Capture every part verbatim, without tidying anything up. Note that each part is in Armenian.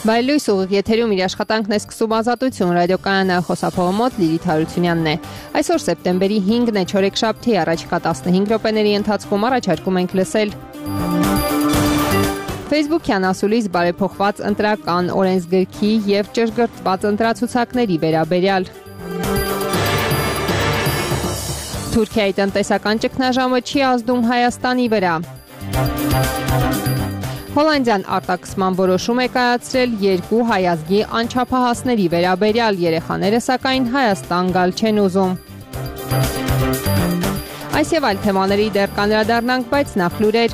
Բայլույս ուղիղ եթերում իր աշխատանքն է սկսում Ազատություն ռադիոկայանը, խոսափողը մոտ Լիլիթ Հարությունյանն է։ Այսօր սեպտեմբերի հինգն է, չորեքշաբթի, առաջիկա տասնհինգ րոպեների ընթացքում առաջարկում ենք լսել Facebook-յան ասուլիս բարեփոխված ընտրական օրենսգրքի և ճշգրտված ընտրացուցակների վերաբերյալ։ Թուրքիայի տնտեսական ճգնաժամը չի ազդում Հայաստանի վրա։ Հոլանդիան արտաքսման որոշում է կայացրել երկու հայ ազգի անչափահասների վերաբերյալ, երեխաները սակայն Հայաստան գալ չեն ուզում։ Այս և այլ թեմաների դեռ կանդրադառնանք, բայց նախ լուրեր։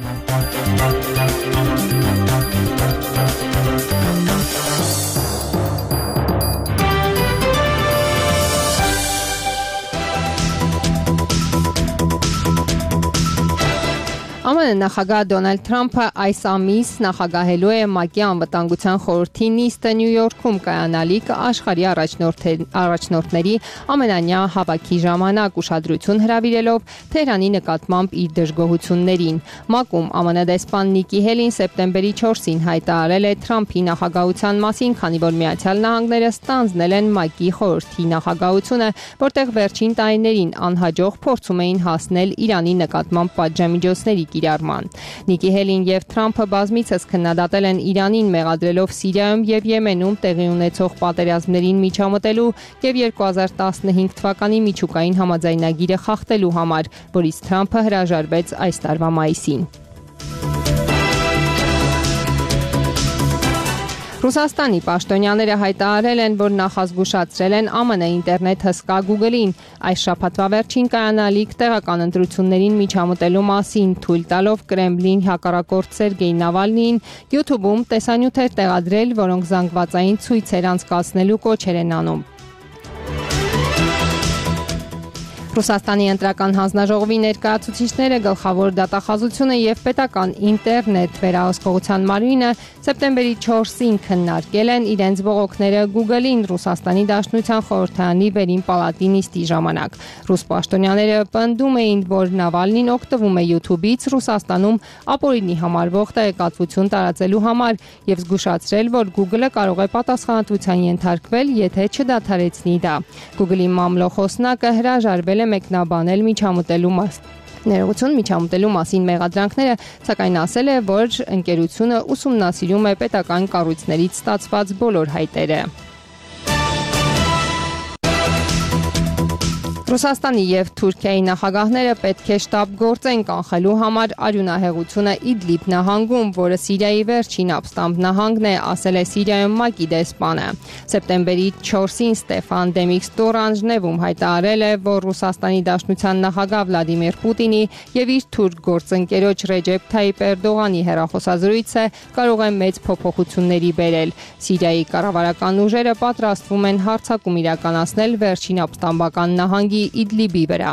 Ամեն նախագահ Դոնալդ Թրամփը այս ամիս նախագահելու է ՄԱԿ-ի անվտանգության խորհրդի նիստը Նյու Յորքում կայանալիք աշխարհի առաջնորդների ամենամյա հավաքի ժամանակ, ուշադրություն հրավիրելով Թեհրանի նկատմամբ իր դժգոհություններին։ ՄԱԿ-ում ԱՄՆ դեսպան Նիկի Հելին սեպտեմբերի չորսին հայտարարել է Թրամփի նախագահության մասին, քանի որ Միացյալ Նահանգները ստանձնել են ՄԱԿ-ի խորհրդի նախագահությունը, որտեղ վերջին տարիներին անհաջող փորձում էին հասնել Իրանի նկատմամբ պատժամիջոցների կիրառման։ Նիկի Հելին և Թրամփը բազմիցս քննադատել են Իրանին, մեղադրելով Սիրիայում և Եմենում տեղի ունեցող պատերազմներին միջամտելու և երկու հազար տասնհինգ թվականի միջուկային համաձայնագիրը խախտելու համար, որից Թրամփը հրաժարվեց այս տարվա մայիսին։ Ռուսաստանի պաշտոնյաները հայտարարել են, որ նախազգուշացրել են ԱՄՆ ինտերնետ հսկա Google-ին այս շաբաթվա վերջին կայանալիք տեղական ընտրություններին միջամտելու մասին, թույլ տալով Կրեմլին հակառակորդ Սերգեյ Նավալնիին YouTube-ում տեսանյութեր տեղադրել, որոնք զանգվածային ցույցեր անցկացնելու կոչեր են անում։ Ռուսաստանի ընտրական հանձնաժողովի ներկայացուցիչները գլխավոր դատախազությունը և պետական ինտերնետ վերահսկողության մարմինը սեպտեմբերի չորսին քննարկել են իրենց բողոքները Google-ին Ռուսաստանի Դաշնության խորհրդարանի վերին պալատի նիստի ժամանակ։ Ռուս պաշտոնյաները պնդում էին, որ Նավալնին օգտվում է YouTube-ից Ռուսաստանում ապօրինի համարվող տեղեկատվություն տարածելու համար և զգուշացրել, որ Google-ը կարող է պատասխանատվության ենթարկվել, եթե չդադարեցնի դա։ Google-ի մամլոխոսնակը հրաժարվել է մեկնաբանել միջամտելու մաս ներողություն միջամտելու մասին մեղադրանքները, սակայն ասել է, որ ընկերությունը ուսումնասիրում է պետական կառույցներից ստացված բոլոր հայտերը։ Ռուսաստանի և Թուրքիայի նախագահները պետք է շտապ գործեն կանխելու համար արյունահեղությունը Իդլիբ նահանգում, որը Սիրիայի վերջին ապստամբ նահանգն է, ասել է Սիրիայում ՄԱԿ-ի դեսպանը։ Սեպտեմբերի չորսին Ստեֆան դեմիստուրան Ժնևում հայտարարել է, որ Ռուսաստանի Դաշնության նախագահ Վլադիմիր Պուտինի և իր թուրք գործընկերոջ Ռեջեփ Թայիփ Էրդողանի հեռախոսազրույցը կարող է մեծ փոփոխությունների բերել։ Սիրիայի կառավարական ուժերը պատրաստվում են հարձակում իրականացնել վերջին ապստամբական նահանգի Իդլիբի վրա։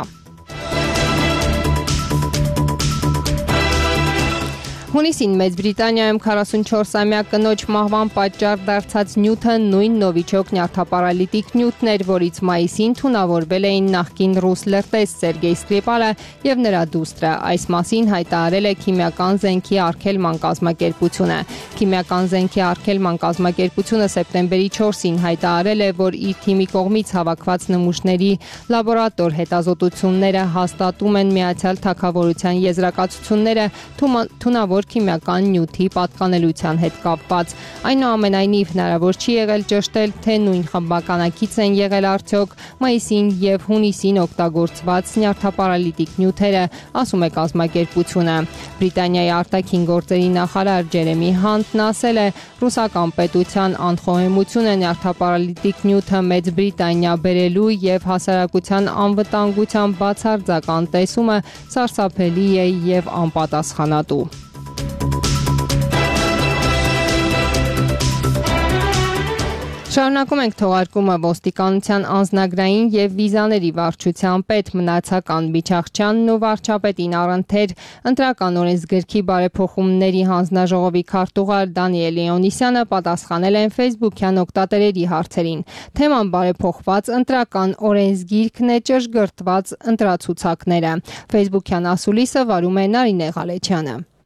Հունիսին Մեծ Բրիտանիայում քառասունչորսամյա կնոջ մահվան պատճառ դարձած նյութը նույն նովիչոկ նյարդապարալիտիկ նյութն էր, որից մայիսին թունավորվել էին նախկին ռուս լրտես Սերգեյ Սկրիպալը և նրա դուստրը։ Այս մասին հայտարարել է Քիմիական զենքի արգելման կազմակերպությունը։ Քիմիական զենքի արգելման կազմակերպությունը սեպտեմբերի չորսին հայտարարել է, որ իր թիմի կողմից հավաքված նմուշների լաբորատոր հետազոտությունները հաստատում են Միացյալ Թագավորության եզրակացությունները թունավոր քիմիական նյութի պատկանելության հետ կապված։ Այնուամենայնիվ հնարավոր չի եղել ճշտել, թե նույն խմբականակից են եղել արդյոք մայիսին և հունիսին օգտագործված նյարդապարալիտիկ նյութերը, ասում է կազմակերպությունը։ Բրիտանիայի արտաքին գործերի նախարար Ջերեմի Հանտն ասել է, ռուսական պետության անխոհեմությունը նյարդապարալիտիկ նյութը Մեծ Բրիտանիա բերելու և հասարակության անվտանգության բացարձակ տեսումը սարսափելի է և անպատասխանատու։ Շարունակում ենք թողարկումը ոստիկանության անձնագրային և վիզաների վարչության պետ Մնացական Բիչախչյանն ու վարչապետին առընթեր ընտրական օրենսգրքի բարեփոխումների հանձնաժողովի քարտուղար Դանիել Լեոնիսյանը պատասխանել են Facebook-յան օգտատերերի հարցերին։ Թեման բարեփոխված ընտրական օրենսգիրքն է, ճշգրտված ընտրացուցակները։ Facebook-յան ասուլիսը վարում է Նարինե Ղալեչյանը։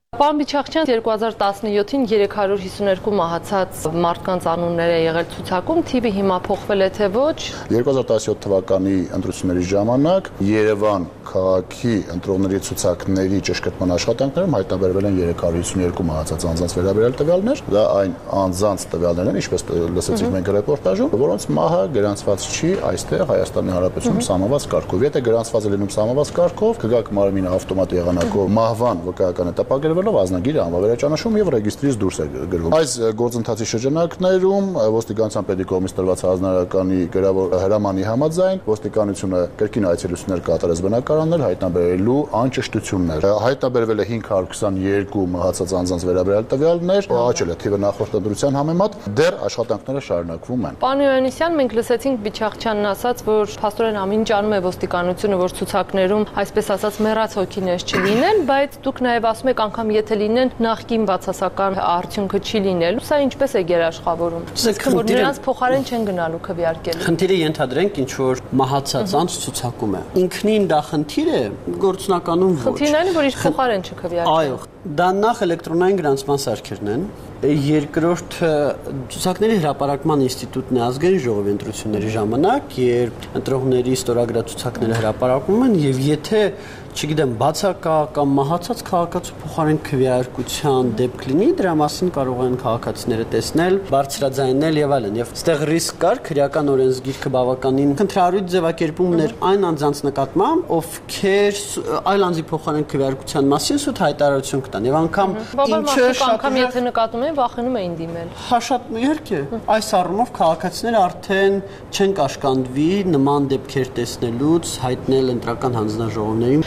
Պարոն Բիչախչյան, երկու հազար տասնյոթին երեք հարյուր հիսուներկու մահացած մարդկանց անուններ է եղել ցուցակում, թիվը հիմա փոխվել է թե ոչ։ երկու հազար տասնյոթ թվականի ընտրությունների ժամանակ Երևան քաղաքի ընտրողների ցուցակների ճշգրտման աշխատանքներում հայտնաբերվել են երեք հարյուր հիսուներկու մահացած անձանց վերաբերյալ տվյալներ։ Դա այն անձանց տվյալներն են, ինչպես լսեցիք մենք ռեպորտաժում, որոնց մահը գրանցված չի այստեղ Հայաստանի Հանրապետությունում սահմանված կարգով։ Եթե գրանցված է լինում սահմանված կարգով, կգաք մարմինը ավտոմատ եղանակով մահվան վկայականը տպագրվելով ազնագիրը անվավերաճանաչում եւ ռեգիստրից դուրս է գրվում։ Այս գործընթացի շրջանակներում ոստիկանության պետի կողմից տրված հանրականի գրավոր հրամանի համաձայն ոստիկանությունը կրկին այցելություններ կատարեց բնակարաններ հայտնաբերելու անճշտություններ։ Հայտնաբերվել է հինգ հարյուր քսաներկու մահացած անձանց վերաբերյալ տվյալներ, աճել է թիվը նախորդ ընտրության համեմատ, դեռ աշխատանքները շարունակվում են։ Պարոն Յովհաննիսյան, մենք լսեցինք Բիչախչյանն ասաց, որ փաստորեն ամեն ինչ անում է ոստիկանությունը, որ ցուցակներում, այսպես ասած, մեռած հոգիներ չլինեն, բայց դուք նաև ասում եք, անգամ եթե լինեն, նախկին բացասական արդյունքը չի լինելու։ Սա ինչպես է գերաշխավորում։ Որ նրանց փոխարեն չեն գնալու քվեարկելու։ Խնդիրը ենթադրենք ինչ որ մահացած անձ ցուցակում է։ Ինքնին դա խնդիր է, գործնականում ոչ։ Խնդիրն այն է, որ իր փոխարեն չքվեարկեն։ Այո, դա նախ էլեկտրոնային գրանցման սարքերն են։ Երկրորդը ցուցակների հրապարակման ինստիտուտն է ազգային ժողովի ընտրությունների ժամանակ, երբ ընտրողների ստորագրացուցակները հրապարակվում են եւ եթե չգիտեմ, բացակա կամ մահացած քաղաքացու փոխարեն քվեարկության դեպք լինի, դրա մասին կարող են քաղաքացիները տեսնել, բարձրաձայնել եւ այլն։ Եվ այստեղ ռիսկ կար, քրեական օրենսգիրքը բավականին քննարույց ձևակերպումներ այն անձանց նկատմամբ, ովքեր այլ անձի փոխարեն քվեարկության մասին սուտ հայտարարություն կտան։ Եվ անգամ ինչը անգամ եթե նկատում են, վախենում էին դիմել։ Հա շատ իհարկե։ Այս առումով քաղաքացիները արդեն չեն կաշկանդվի նման դեպքեր տեսնելուց, հայտնել ընտրական հանձնաժողովներին։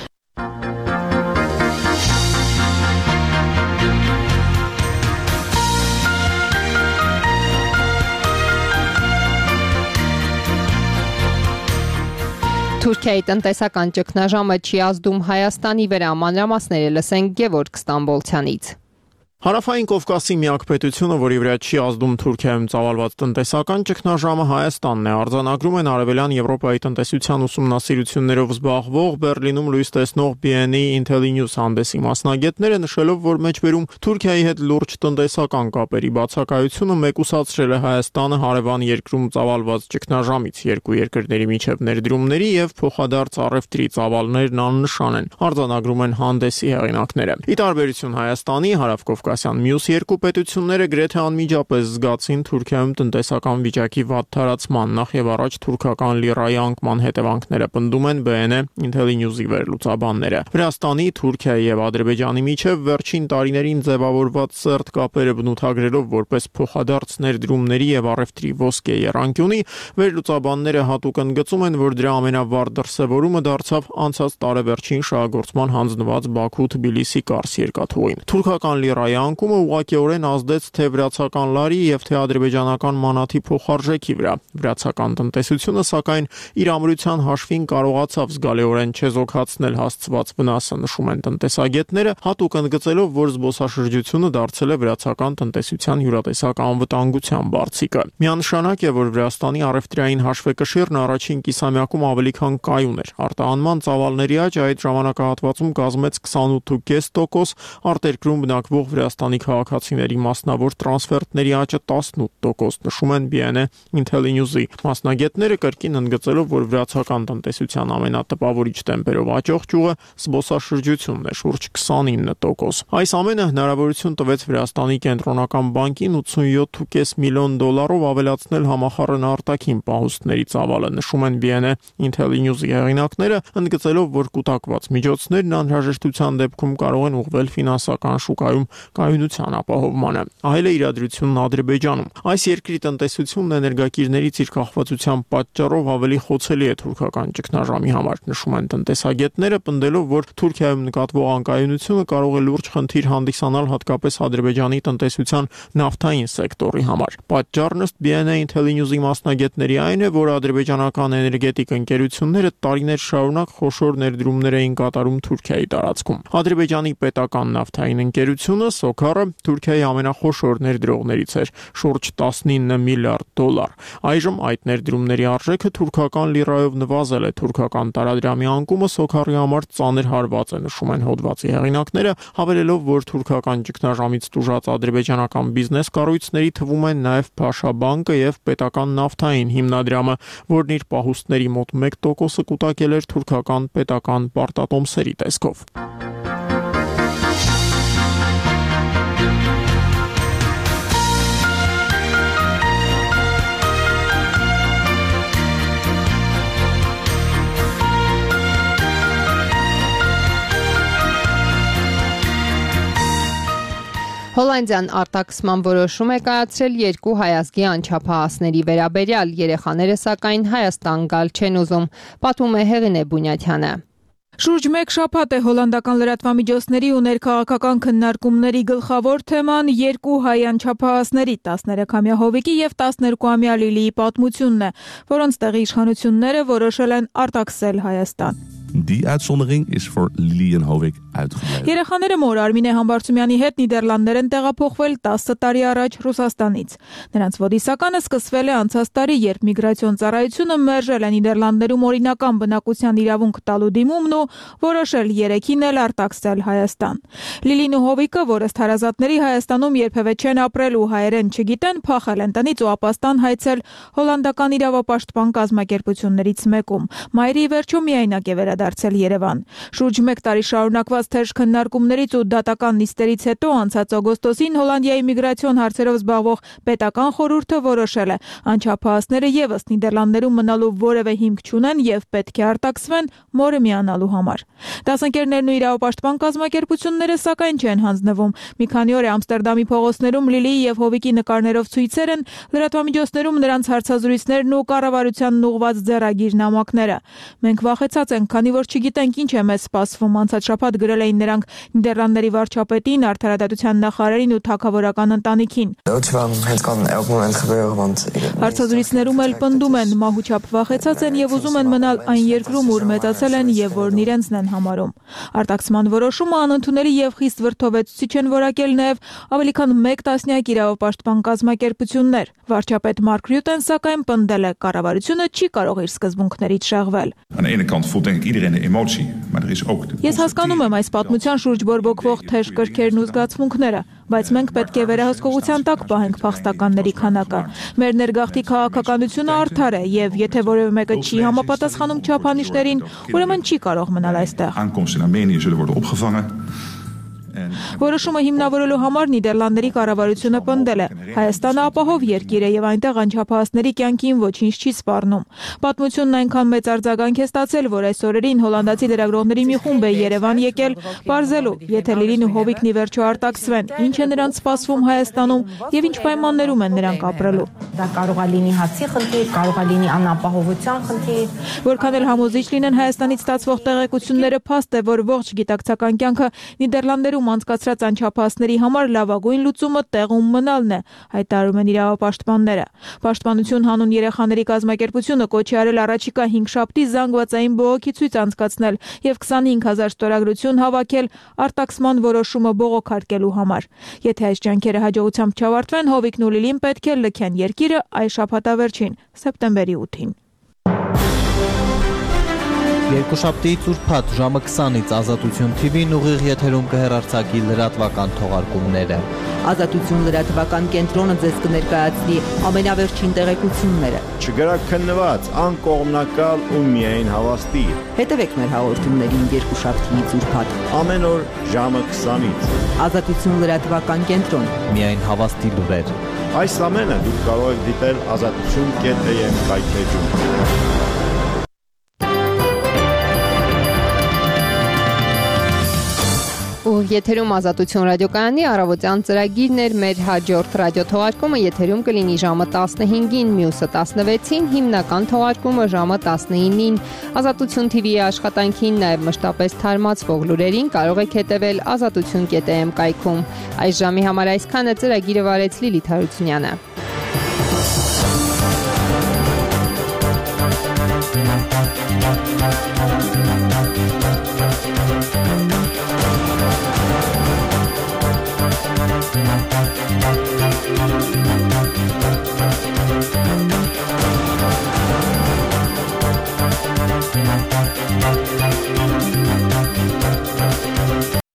Թուրքիայի տնտեսական ճգնաժամը չի ազդում Հայաստանի վրա, մանրամասները լսենք Գևորգ Ստամբոլցյանից։ Հարավային Կովկասի միակ պետությունը, որի վրա չի ազդում Թուրքիայում ծավալված տնտեսական ճգնաժամը, Հայաստանն է, արձանագրում են Արևելյան Եվրոպայի տնտեսության ուսումնասիրություններով զբաղվող Բերլինում լույս տեսնող B N E Intellinews հանդեսի մասնագետները, նշելով, որ մեջբերում Թուրքիայի հետ լուրջ տնտեսական կապերի բացակայությունը մեկուսացրել է Հայաստանը հարևան երկրում ծավալված ճգնաժամից, երկու երկրների միջև ներդրումների եւ փոխադարձ առևտրի ծավալներն աննշան են, արձանագրում են հանդեսի հեղինակները։ Ի տարբերություն Հայաստանի, Հարավկովկասի մյուս երկու պետությունները գրեթե անմիջապես զգացին Թուրքիայում տնտեսական վիճակի վատ թարացման, նախ եւ առաջ թուրքական լիրայի անկման հետևանքները, պնդում են B N E Intellinews-ի վերլուծաբանները։ Վրաստանի, Թուրքիայի եւ Ադրբեջանի միջև վերջին տարիներին ձևավորված սերտ կապերը բնութագրելով որպես փոխադարձ ներդրումների եւ առևտրի ոսկե եռանկյունի, վերլուծաբանները հատուկ ընդգծում են, որ դրա ամենավառ դրսևորումը դարձավ անցած տարեվերջին շահագործման հանձնված Բաքու-Թբիլիսի կարս երկաթուղին։ Թուրքական լիրայի անկումը ուղղակիորեն ազդեց թե վրացական լարի եւ թե ադրբեջանական մանաթի փոխարժեքի վրա։ Վրացական տնտեսությունը սակայն իր ամրության հաշվին կարողացավ զգալիորեն չեզոքացնել հասցված վնասը, նշում են տնտեսագետները, հատուկ ընդգծելով, որ զբոսաշրջությունը դարձել է վրացական տնտեսության յուրատեսակ անվտանգության բարձիկը։ Միանշանակ է, որ Վրաստանի առևտրային հաշվեկշիռն առաջին կիսամյակում ավելի քան կայուն էր։ Արտահանման ծավալների աճը այդ ժամանակահատվածում կազմեց քսանութ կόμμα պենս տոկոս, արտերկրում բնակվող Վրաստանի քաղաքացիների մասնավոր տրանսֆերտների աճը տասնութ տոկոս, նշում են B N E Intellinews-ի մասնագետները, կրկին ընդգծելով, որ վրացական տնտեսության ամենատպավորիչ տեմպերով աճող ճյուղը զբոսաշրջությունն է, շուրջ քսանինը տոկոս։ Այս ամենը հնարավորություն տվեց Վրաստանի կենտրոնական բանկին ութսունյոթ կόμμα պենս միլիոն դոլարով ավելացնել համախառն արտաքին պահուստների ծավալը, նշում են B N E Intellinews-ի հեղինակները, ընդգծելով, որ կուտակված միջոցներն անհրաժեշտության դեպքում կարող են ուղղվել ֆինանսական շուկայում կայունության ապահովմանը։ Այլ է իրադրությունն Ադրբեջանում։ Այս երկրի տնտեսությունն էներգակիրներից իր կախվածության պատճառով ավելի խոցելի է թուրքական ճգնաժամի համար, նշում են տնտեսագետները, պնդելով, որ Թուրքիայում նկատվող անկայունությունը կարող է լուրջ խնդիր հանդիսանալ հատկապես Ադրբեջանի տնտեսության նավթային սեկտորի համար։ Պատճառն ըստ B N E Intellinews-ի մասնագետների այն է, որ ադրբեջանական էներգետիկ ընկերությունները տարիներ շարունակ խոշոր ներդրումներ էին կատարում Թուրքիայի տարածքում։ Ադրբեջանի պետական նավթային ընկերությունը Սոքարը Թուրքիայի ամենախոշոր ներդրողներից էր՝ շուրջ տասնինը միլիարդ դոլար։ Այժմ այդ ներդրումների արժեքը թուրքական լիրայով նվազել է։ Թուրքական տարադրամի անկումը Սոքարի համար ծանր հարված է, նշում են հոդվածի հեղինակները, հավելելով, որ թուրքական ճգնաժամից տուժած ադրբեջանական բիզնես կառույցների թվում են նաև Փաշա բանկը եւ պետական նավթային հիմնադրամը, որն իր պահուստների մոտ մեկ տոկոսը կուտակել էր թուրքական պետական պարտատոմսերի տեսքով։ Հոլանդիան արտաքսման որոշում է կայացրել երկու հայազգի անչափահասների վերաբերյալ, երեխաները սակայն Հայաստան գալ չեն ուզում, պատմում է Հեղինե Բունյաթյանը։ Շուրջ մեկ շաբաթ է հոլանդական լրատվամիջոցների ու ներքաղաքական քննարկումների գլխավոր թեման երկու հայ անչափահասների տասներեքամյա Հովիկի եւ տասներկուամյա Լիլիի պատմությունն է, որոնց տեղի իշխանությունները որոշել են արտաքսել Հայաստան։ Die uitzondering is voor Lili en Hovik uitgebleven. Երեխաները մոր Արմինե Համբարձումյանի հետ Նիդերլանդներ են տեղափոխվել տասը տարի առաջ Ռուսաստանից։ Նրանց ոդիսականը սկսվել է անցած տարի, երբ միգրացիոն ծառայությունը մերժել է Նիդերլանդներում օրինական բնակության իրավունք տալու դիմումն ու որոշել երեքին էլ արտաքսել Հայաստան։ Լիլին ու Հովիկը, որը թարազատների Հայաստանում երբևէ չեն ապրել ու հայերեն չգիտեն, փախել են տնից ու ապաստան հայցել հոլանդական իրավապաշտպան կազմակերպություններից մեկում։ Մայրի վերջում միայնակ է վերադարձել Երևան։ Շուրջ մեկ տարի շարունակված թեժ քննարկումներից ու դատական նիստերից հետո անցած օգոստոսին Հոլանդիայի միգրացիոն հարցերով զբաղվող պետական խորհուրդը որոշել է անչափահասները եւս Նիդերլանդներում մնալու որևէ հիմք չունեն եւ պետք է արտաքսվեն մորը միանալու համար։ Դասընկերներն ու իրավապաշտպան կազմակերպությունները սակայն չեն հանձնվում։ Մի քանի օր է Ամստերդամի փողոցներում Լիլիի եւ Հովիկի նկարներով ցույցեր են, լրատվամիջոցներում նրանց հարցազրույցներն ու կառավարությանն ուղված ձեռագիր նամակները։ Մենք վախեցած ենք, քանի որ չգիտենք ինչ է մեզ սպասվում, անցած շաբաթ գրել էին նրանք Նիդերլանդների վարչապետին, արդարադատության նախարարին ու թագավորական ընտանիքին։ Հարցազրույցներում էլ պնդում են, մահուչափ վախեցած են եւ ուզում են մնալ այն երկրում, ուր մեծացել են եւ որն իրենցն են համարում։ Արտաքսման որոշումը անընդունելի եւ խիստ վրդովեցուցիչ են որակել նաեւ ավելի քան մեկ տասնյակ իրավապաշտպան կազմակերպություններ։ Վարչապետ Մարկ Ռյուտեն սակայն պնդել է, կառավարությունը չի կարող իր սկզբունքներից շեղվել։ Ես հասկանում եմ այս պատմության շուրջ բորբոքվող թեժ կրքերն ու զգացմունքները, բայց մենք պետք է վերահսկողության տակ պահենք փախստականների քանակը։ Մեր ներգաղթի քաղաքականությունը արդար է եւ եթե որևէ մեկը չի համապատասխանում չափանիշներին, ուրեմն չի կարող մնալ այստեղ։ Որոշումը հիմնավորելու համար Նիդերլանդների կառավարությունը պնդել է. Հայաստանը ապահով երկիր է եւ այնտեղ անչափահասների կյանքին ոչինչ չի սպառնում։ Պատմությունն այնքան մեծ արձագանք է ստացել, որ այս օրերին հոլանդացի լրագրողների մի խումբ է Երևան եկել, բարձելու, եթե Լիլին ու Հովիկն ի վերջո արտաքսվեն, ինչ է նրանց սպասվում Հայաստանում եւ ինչ պայմաններում են նրանք ապրելու։ Դա կարող է լինի հացի խնդիր, կարող է լինի անապահովության խնդիր։ Որքան էլ համոզիչ լինեն Հայաստանից ստացվող տեղեկությունները, փաստ է, որ ողջ գիտակցական կյանքը Նիդերլանդերում անցկացրած անչափահասների համար լավագույն լուծումը տեղում մնալն է, հայտարարում են իրավապաշտպանները։ Պաշտպանություն հանուն երեխաների կազմակերպությունը կոչ է արել առաջիկա հինգ շաբթի զանգվածային բողոքի ցույց անցկացնել եւ քսանհինգ հազար ստորագրություն հավաքել արտաքսման որոշումը բողոքարկելու համար։ Եթե այս ջանքերը հաջողությամբ չավարտվեն, Հովիկն ու Լիլին պետք է լքեն երկիրը այս շաբաթավերջին, սեպտեմբերի ութին։ Երկուշաբթիից ուրբաթ ժամը քսանից Ազատություն թի վին ուղիղ եթերում կհեռարձակի լրատվական թողարկումները։ Ազատություն լրատվական կենտրոնը ձեզ կներկայացնի ամենավերջին տեղեկությունները։ Չգրաքննված, անկողմնակալ ու միայն հավաստի։ Հետևեք մեր հաղորդումներին երկուշաբթիից ուրբաթ ամեն օր ժամը քսանից։ Ազատություն լրատվական կենտրոն։ Միայն հավաստի լուրեր։ Այս ամենը դուք կարող եք դիտել ազատություն կետ am կայքեջում։ Ու եթերում Ազատություն ռադիոկայանի առավոտյան ծրագիրն էր, մեր հաջորդ ռադիոթողարկումը եթերում կլինի ժամը տասնհինգին, մյուսը տասնվեցին, հիմնական թողարկումը ժամը տասնինին։ Ազատություն թի վիի աշխատանքին, նաև մշտապես թարմացվող լուրերին կարող եք հետևել ազատություն կետ am կայքում։ Այս ժամի համար այսքանը, ծրագիրը վարեց Լիլիթ Հարությունյանը։